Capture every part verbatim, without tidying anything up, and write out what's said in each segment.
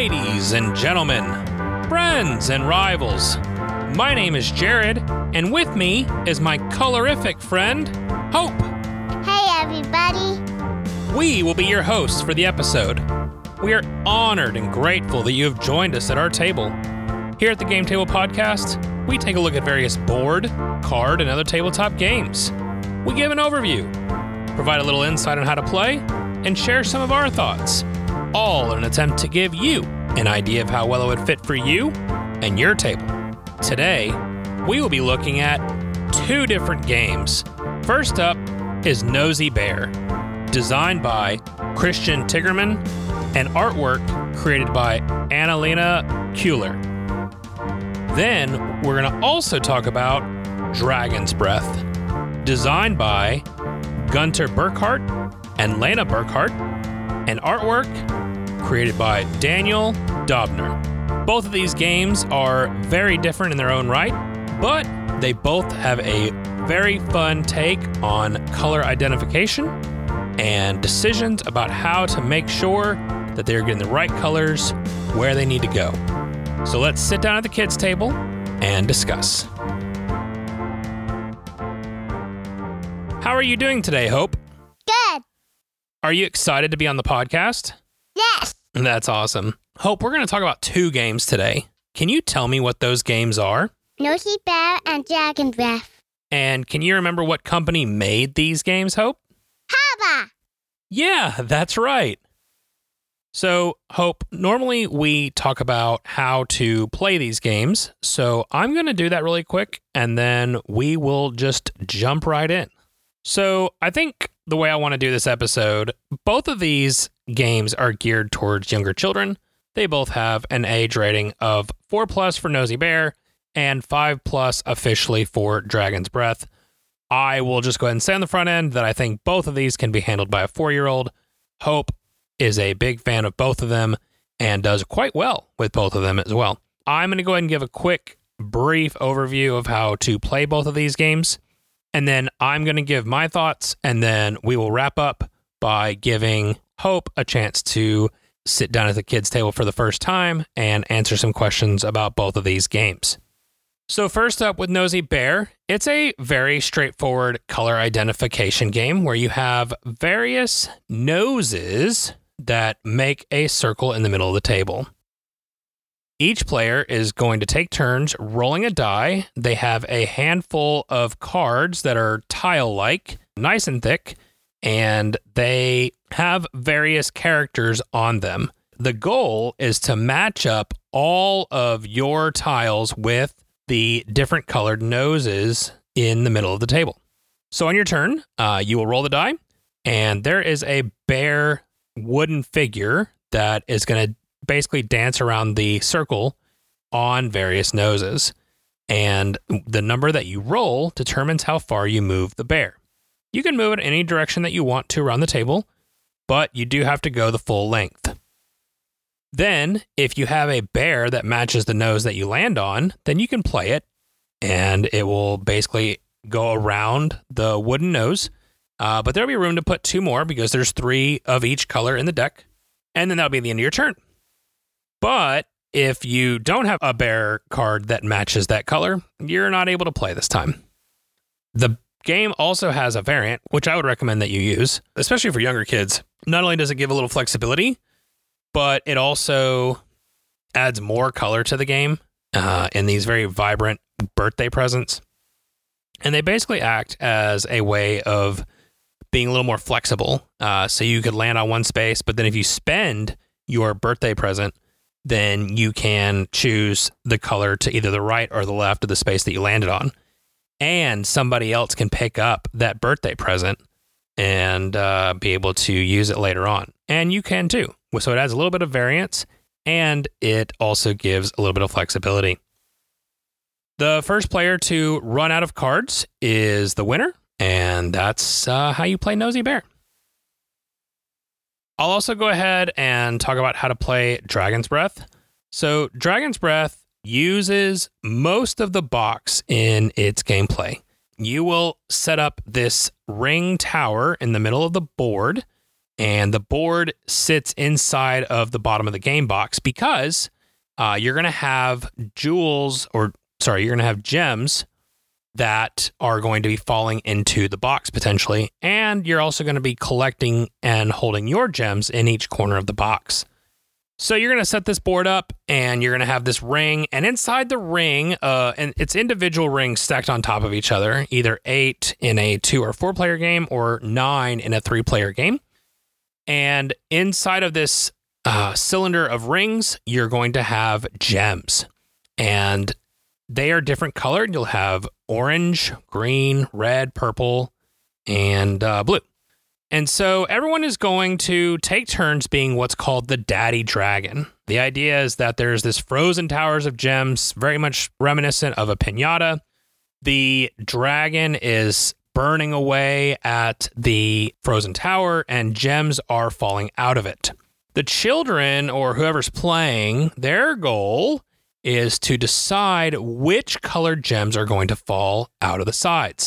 Ladies and gentlemen, friends and rivals, my name is Jared, and with me is my colorific friend, Hope. Hey, everybody. We will be your hosts for the episode. We are honored and grateful that you have joined us at our table. Here at the Game Table Podcast, we take a look at various board, card, and other tabletop games. We give an overview, provide a little insight on how to play, and share some of our thoughts, all in an attempt to give you an idea of how well it would fit for you and your table. Today, we will be looking at two different games. First up is Nosy Bear, designed by Christian Tigerman and artwork created by Annalena Kuehler. Then, we're going to also talk about Dragon's Breath, designed by Gunter Burkhardt and Lena Burkhardt, and artwork created by Daniel Dobner. Both of these games are very different in their own right, but they both have a very fun take on color identification and decisions about how to make sure that they're getting the right colors where they need to go. So let's sit down at the kids' table and discuss. How are you doing today, Hope? Good. Are you excited to be on the podcast? Yes. That's awesome. Hope, we're going to talk about two games today. Can you tell me what those games are? Nosy Bear and Dragon Breath. And can you remember what company made these games, Hope? Haba. Yeah, that's right. So, Hope, normally we talk about how to play these games, so I'm going to do that really quick, and then we will just jump right in. So, I think the way I want to do this episode, both of these games are geared towards younger children. They both have an age rating of four plus for Nosy Bear and five plus officially for Dragon's Breath. I will just go ahead and say on the front end that I think both of these can be handled by a four-year-old. Hope is a big fan of both of them and does quite well with both of them as well. I'm going to go ahead and give a quick, brief overview of how to play both of these games, and then I'm going to give my thoughts, and then we will wrap up by giving Hope a chance to sit down at the kids' table for the first time and answer some questions about both of these games. So first up with Nosy Bear, it's a very straightforward color identification game where you have various noses that make a circle in the middle of the table. Each player is going to take turns rolling a die. They have a handful of cards that are tile-like, nice and thick, and they have various characters on them. The goal is to match up all of your tiles with the different colored noses in the middle of the table. So on your turn, uh, you will roll the die, and there is a bear wooden figure that is going to basically dance around the circle on various noses. And the number that you roll determines how far you move the bear. You can move it any direction that you want to around the table, but you do have to go the full length. Then, if you have a bear that matches the nose that you land on, then you can play it, and it will basically go around the wooden nose. Uh, but there'll be room to put two more because there's three of each color in the deck, and then that'll be the end of your turn. But if you don't have a bear card that matches that color, you're not able to play this time. The game also has a variant, which I would recommend that you use, especially for younger kids. Not only does it give a little flexibility, but it also adds more color to the game uh, in these very vibrant birthday presents. And they basically act as a way of being a little more flexible. Uh, so you could land on one space, but then if you spend your birthday present, then you can choose the color to either the right or the left of the space that you landed on. And somebody else can pick up that birthday present and uh, be able to use it later on. And you can too. So it adds a little bit of variance, and it also gives a little bit of flexibility. The first player to run out of cards is the winner, and that's uh, how you play Nosy Bear. I'll also go ahead and talk about how to play Dragon's Breath. So Dragon's Breath uses most of the box in its gameplay. You will set up this ring tower in the middle of the board, And the board sits inside of the bottom of the game box because uh, you're going to have jewels or, sorry, you're going to have gems that are going to be falling into the box potentially. And you're also going to be collecting and holding your gems in each corner of the box. So you're going to set this board up and you're going to have this ring. And inside the ring, uh, and it's individual rings stacked on top of each other, either eight in a two or four player game or nine in a three player game. And inside of this uh, cylinder of rings, you're going to have gems. And they are different colored. You'll have orange, green, red, purple, and uh, blue. And so everyone is going to take turns being what's called the Daddy Dragon. The idea is that there's this frozen towers of gems, very much reminiscent of a piñata. The dragon is burning away at the frozen tower, and gems are falling out of it. The children, or whoever's playing, their goal is to decide which colored gems are going to fall out of the sides.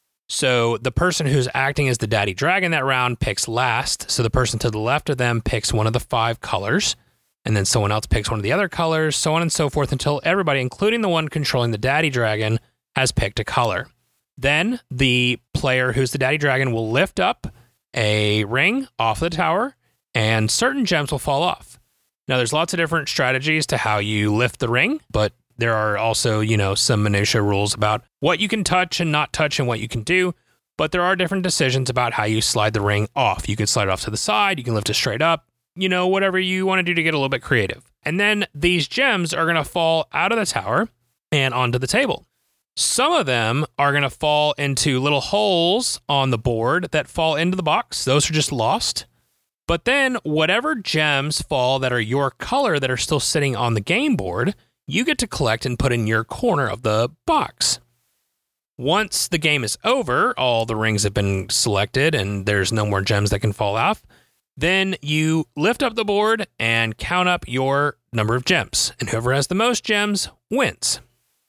So the person who's acting as the Daddy Dragon that round picks last. So the person to the left of them picks one of the five colors, and then someone else picks one of the other colors, so on and so forth, until everybody, including the one controlling the Daddy Dragon, has picked a color. Then the player who's the Daddy Dragon will lift up a ring off the tower, and certain gems will fall off. Now, there's lots of different strategies to how you lift the ring, but there are also, you know, some minutia rules about what you can touch and not touch and what you can do. But there are different decisions about how you slide the ring off. You can slide it off to the side. You can lift it straight up. You know, whatever you want to do to get a little bit creative. And then these gems are going to fall out of the tower and onto the table. Some of them are going to fall into little holes on the board that fall into the box. Those are just lost. But then whatever gems fall that are your color that are still sitting on the game board, you get to collect and put in your corner of the box. Once the game is over, all the rings have been selected and there's no more gems that can fall off, then you lift up the board and count up your number of gems. And whoever has the most gems wins.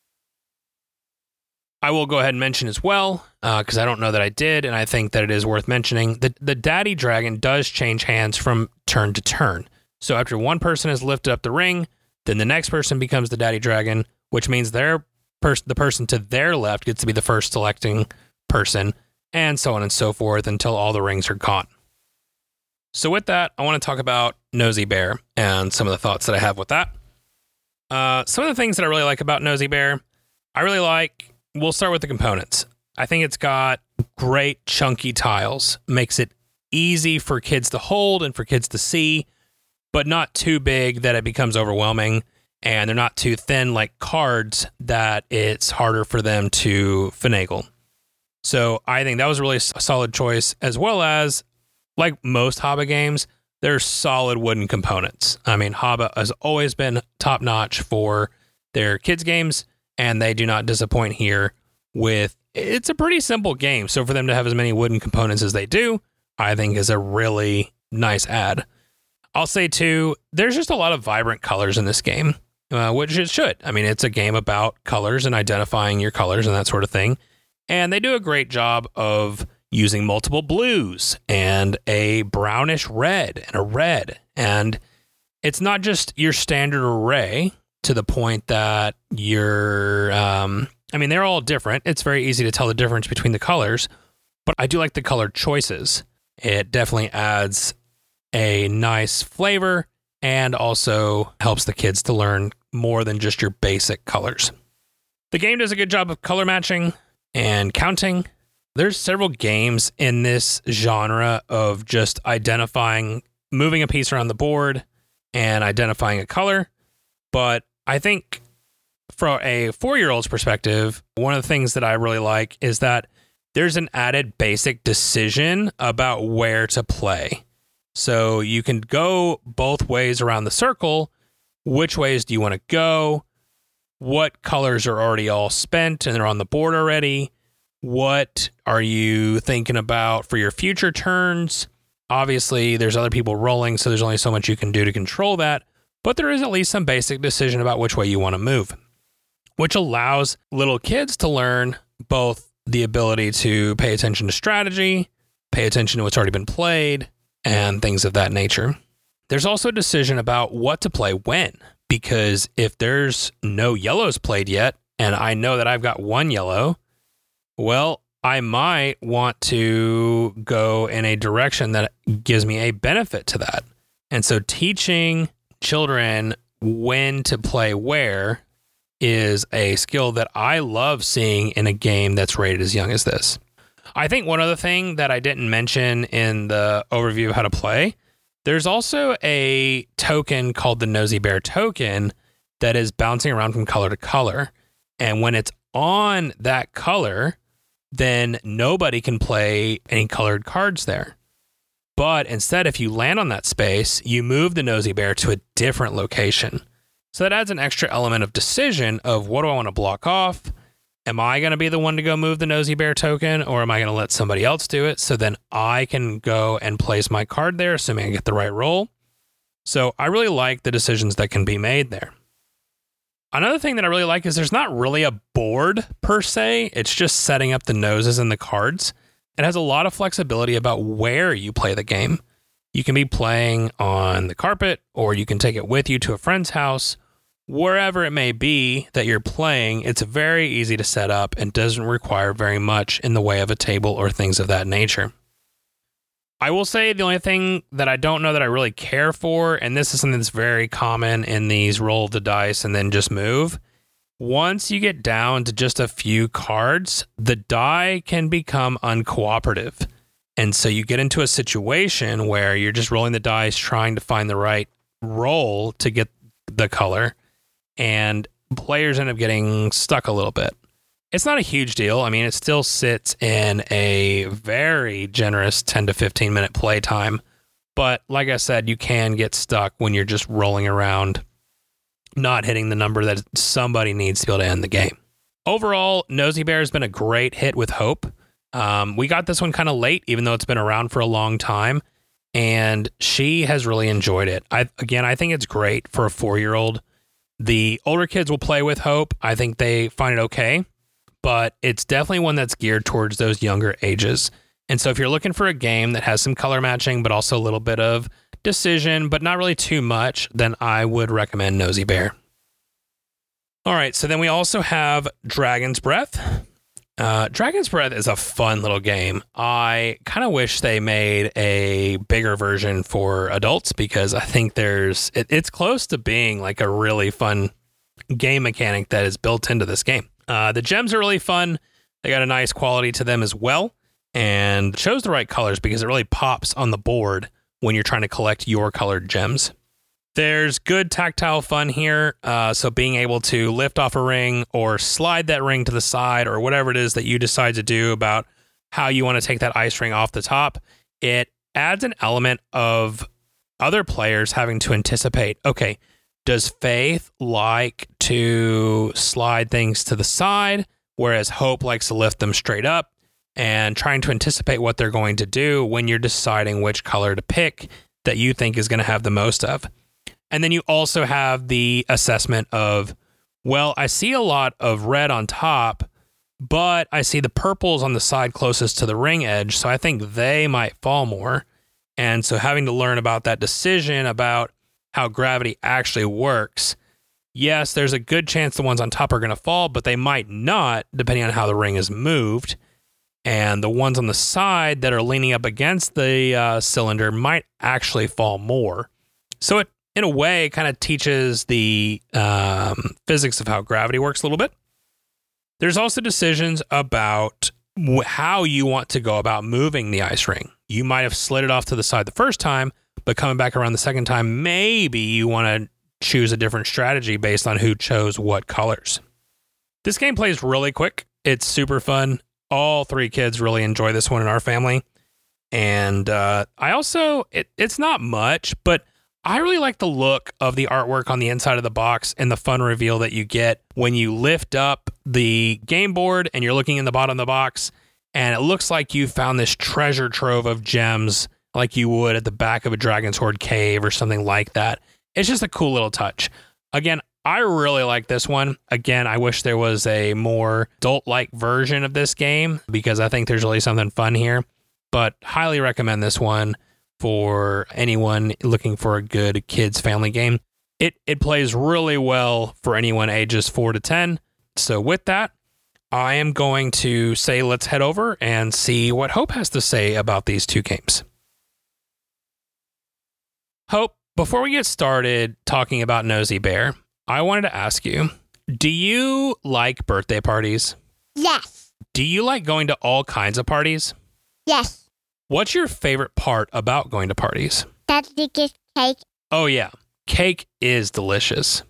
I will go ahead and mention as well, because uh, I don't know that I did, and I think that it is worth mentioning, that the Daddy Dragon does change hands from turn to turn. So after one person has lifted up the ring, then the next person becomes the Daddy Dragon, which means their pers- the person to their left gets to be the first selecting person, and so on and so forth until all the rings are gone. So with that, I want to talk about Nosy Bear and some of the thoughts that I have with that. Uh, some of the things that I really like about Nosy Bear, I really like... We'll start with the components. I think it's got great chunky tiles. Makes it easy for kids to hold and for kids to see, but not too big that it becomes overwhelming. And they're not too thin like cards that it's harder for them to finagle. So I think that was a really solid choice, as well as, like most Haba games, there's solid wooden components. I mean, Haba has always been top notch for their kids games, and they do not disappoint here with, it's a pretty simple game. So for them to have as many wooden components as they do, I think is a really nice add. I'll say too, there's just a lot of vibrant colors in this game, uh, which it should. I mean, it's a game about colors and identifying your colors and that sort of thing. And they do a great job of using multiple blues and a brownish red and a red. And it's not just your standard array, to the point that you're, um, I mean, they're all different. It's very easy to tell the difference between the colors, but I do like the color choices. It definitely adds a nice flavor and also helps the kids to learn more than just your basic colors. The game does a good job of color matching and counting. There's several games in this genre of just identifying, moving a piece around the board and identifying a color. But I think from a four-year-old's perspective, one of the things that I really like is that there's an added basic decision about where to play. So you can go both ways around the circle. Which ways do you want to go? What colors are already all spent and they're on the board already? What are you thinking about for your future turns? Obviously, there's other people rolling, so there's only so much you can do to control that. But there is at least some basic decision about which way you want to move, which allows little kids to learn both the ability to pay attention to strategy, pay attention to what's already been played, and things of that nature. There's also a decision about what to play when, because if there's no yellows played yet, and I know that I've got one yellow, well, I might want to go in a direction that gives me a benefit to that. And so teaching children when to play where is a skill that I love seeing in a game that's rated as young as this. I think one other thing that I didn't mention in the overview of how to play, there's also a token called the Nosy Bear token that is bouncing around from color to color. And when it's on that color, then nobody can play any colored cards there. But instead, if you land on that space, you move the Nosy Bear to a different location. So that adds an extra element of decision of what do I want to block off? Am I going to be the one to go move the Nosy Bear token, or am I going to let somebody else do it so then I can go and place my card there, assuming I get the right roll? So I really like the decisions that can be made there. Another thing that I really like is there's not really a board per se. It's just setting up the noses and the cards. It has a lot of flexibility about where you play the game. You can be playing on the carpet, or you can take it with you to a friend's house. Wherever it may be that you're playing, it's very easy to set up and doesn't require very much in the way of a table or things of that nature. I will say the only thing that I don't know that I really care for, and this is something that's very common in these roll the dice and then just move, once you get down to just a few cards, the die can become uncooperative. And so you get into a situation where you're just rolling the dice, trying to find the right roll to get the color, and players end up getting stuck a little bit. It's not a huge deal. I mean, it still sits in a very generous ten to fifteen minute play time. But like I said, you can get stuck when you're just rolling around, not hitting the number that somebody needs to be able to end the game. Overall, Nosy Bear has been a great hit with Hope. Um, we got this one kind of late, even though it's been around for a long time, and she has really enjoyed it. I, again, I think it's great for a four-year-old. The older kids will play with Hope. I think they find it okay, but it's definitely one that's geared towards those younger ages. And so if you're looking for a game that has some color matching, but also a little bit of decision, but not really too much, then I would recommend Nosy Bear. All right, so then we also have Dragon's Breath. Uh, Dragon's Breath is a fun little game. I kind of wish they made a bigger version for adults, because I think there's it, it's close to being like a really fun game mechanic that is built into this game. Uh, the gems are really fun. They got a nice quality to them as well, and chose the right colors because it really pops on the board when you're trying to collect your colored gems. There's good tactile fun here, uh, so being able to lift off a ring or slide that ring to the side or whatever it is that you decide to do about how you want to take that ice ring off the top, it adds an element of other players having to anticipate, okay, does Faith like to slide things to the side, whereas Hope likes to lift them straight up, and trying to anticipate what they're going to do when you're deciding which color to pick that you think is going to have the most of. And then you also have the assessment of, well, I see a lot of red on top, but I see the purples on the side closest to the ring edge, so I think they might fall more. And so having to learn about that decision about how gravity actually works, yes, there's a good chance the ones on top are going to fall, but they might not, depending on how the ring is moved. And the ones on the side that are leaning up against the uh, cylinder might actually fall more. So it, in a way, kind of teaches the um, physics of how gravity works a little bit. There's also decisions about wh- how you want to go about moving the ice ring. You might have slid it off to the side the first time, but coming back around the second time, maybe you want to choose a different strategy based on who chose what colors. This game plays really quick. It's super fun. All three kids really enjoy this one in our family. And uh, I also, it, it's not much, but I really like the look of the artwork on the inside of the box and the fun reveal that you get when you lift up the game board and you're looking in the bottom of the box, and it looks like you found this treasure trove of gems like you would at the back of a Dragon's Hoard cave or something like that. It's just a cool little touch. Again, I really like this one. Again, I wish there was a more adult-like version of this game because I think there's really something fun here, but highly recommend this one for anyone looking for a good kids family game. It it plays really well for anyone ages four to ten. So with that, I am going to say let's head over and see what Hope has to say about these two games. Hope, before we get started talking about Nosy Bear, I wanted to ask you, do you like birthday parties? Yes. Do you like going to all kinds of parties? Yes. What's your favorite part about going to parties? That's the gift cake. Oh, yeah. Cake is delicious.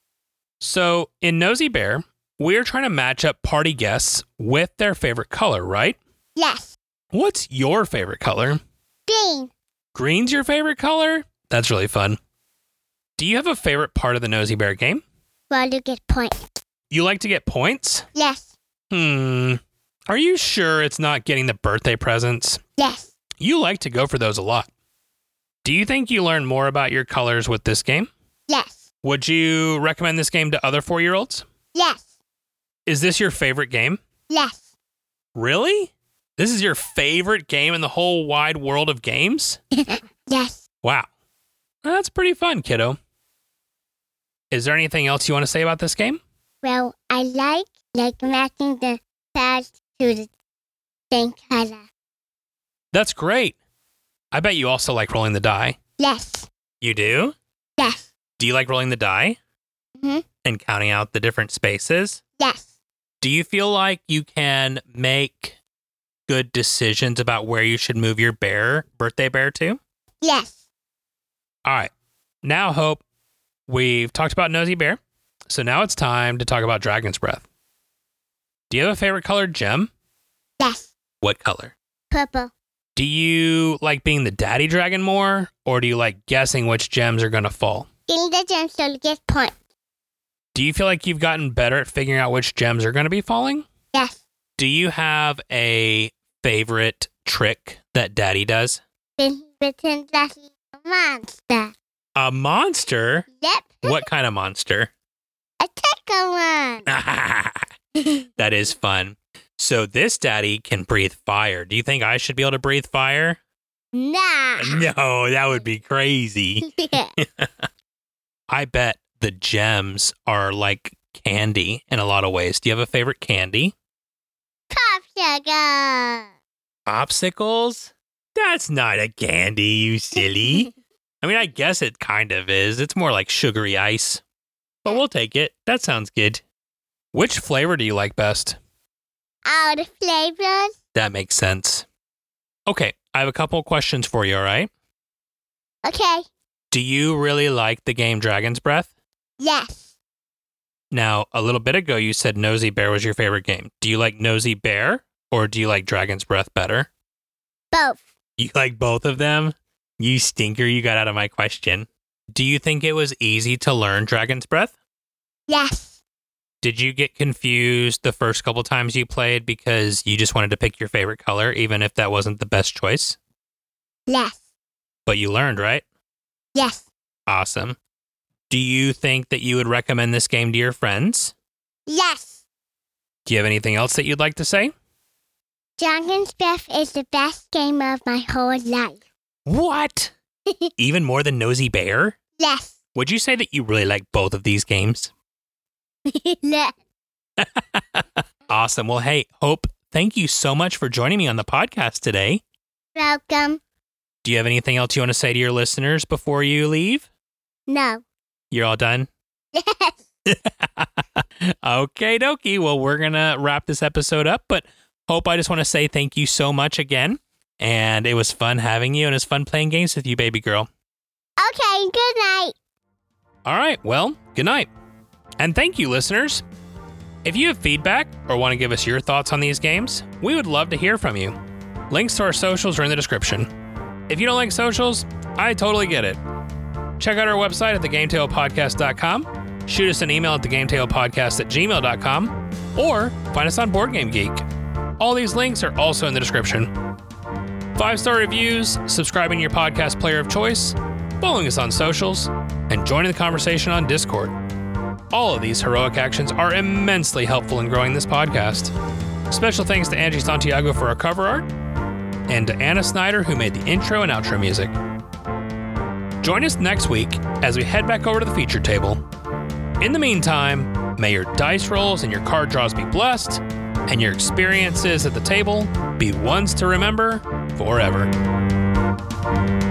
So, in Nosy Bear, we're trying to match up party guests with their favorite color, right? Yes. What's your favorite color? Green. Green's your favorite color? That's really fun. Do you have a favorite part of the Nosy Bear game? Well, you get points. You like to get points? Yes. Hmm. Are you sure it's not getting the birthday presents? Yes. You like to go for those a lot. Do you think you learn more about your colors with this game? Yes. Would you recommend this game to other four-year-olds? Yes. Is this your favorite game? Yes. Really? This is your favorite game in the whole wide world of games? Yes. Wow. That's pretty fun, kiddo. Is there anything else you want to say about this game? Well, I like like matching the pads to the same color. That's great. I bet you also like rolling the die. Yes. You do? Yes. Do you like rolling the die? Mm-hmm. And counting out the different spaces? Yes. Do you feel like you can make good decisions about where you should move your bear, birthday bear to? Yes. All right. Now, Hope, we've talked about Nosy Bear. So now it's time to talk about Dragon's Breath. Do you have a favorite colored gem? Yes. What color? Purple. Do you like being the daddy dragon more, or do you like guessing which gems are going to fall? Getting the gem so you get points. Do you feel like you've gotten better at figuring out which gems are going to be falling? Yes. Do you have a favorite trick that daddy does? Then pretend that he's a monster. A monster? Yep. What kind of monster? A tickle one. That is fun. So this daddy can breathe fire. Do you think I should be able to breathe fire? Nah. No, that would be crazy. I bet the gems are like candy in a lot of ways. Do you have a favorite candy? Popsicle. Popsicles? That's not a candy, you silly. I mean, I guess it kind of is. It's more like sugary ice. But we'll take it. That sounds good. Which flavor do you like best? All the flavors. That makes sense. Okay, I have a couple questions for you, all right? Okay. Do you really like the game Dragon's Breath? Yes. Now, a little bit ago, you said Nosy Bear was your favorite game. Do you like Nosy Bear or do you like Dragon's Breath better? Both. You like both of them? You stinker, you got out of my question. Do you think it was easy to learn Dragon's Breath? Yes. Did you get confused the first couple times you played because you just wanted to pick your favorite color, even if that wasn't the best choice? Yes. But you learned, right? Yes. Awesome. Do you think that you would recommend this game to your friends? Yes. Do you have anything else that you'd like to say? Dragon's Breath is the best game of my whole life. What? Even more than Nosy Bear? Yes. Would you say that you really like both of these games? Yes. Awesome. Well, hey, Hope, thank you so much for joining me on the podcast today. Welcome. Do you have anything else you want to say to your listeners before you leave? No. You're all done? Yes. Okay, dokie. Well, we're going to wrap this episode up, but Hope, I just want to say thank you so much again. And it was fun having you, and it was fun playing games with you, baby girl. Okay, good night. All right, well, good night. And thank you, listeners. If you have feedback or want to give us your thoughts on these games, we would love to hear from you. Links to our socials are in the description. If you don't like socials, I totally get it. Check out our website at the game table podcast dot com, shoot us an email at the game table podcast at gmail dot com, or find us on Board Game Geek. All these links are also in the description. Five-star reviews, subscribing to your podcast player of choice, following us on socials, and joining the conversation on Discord. All of these heroic actions are immensely helpful in growing this podcast. Special thanks to Angie Santiago for our cover art. and to Anna Snyder, who made the intro and outro music. Join us next week as we head back over to the feature table. In the meantime, may your dice rolls and your card draws be blessed, and your experiences at the table be ones to remember forever.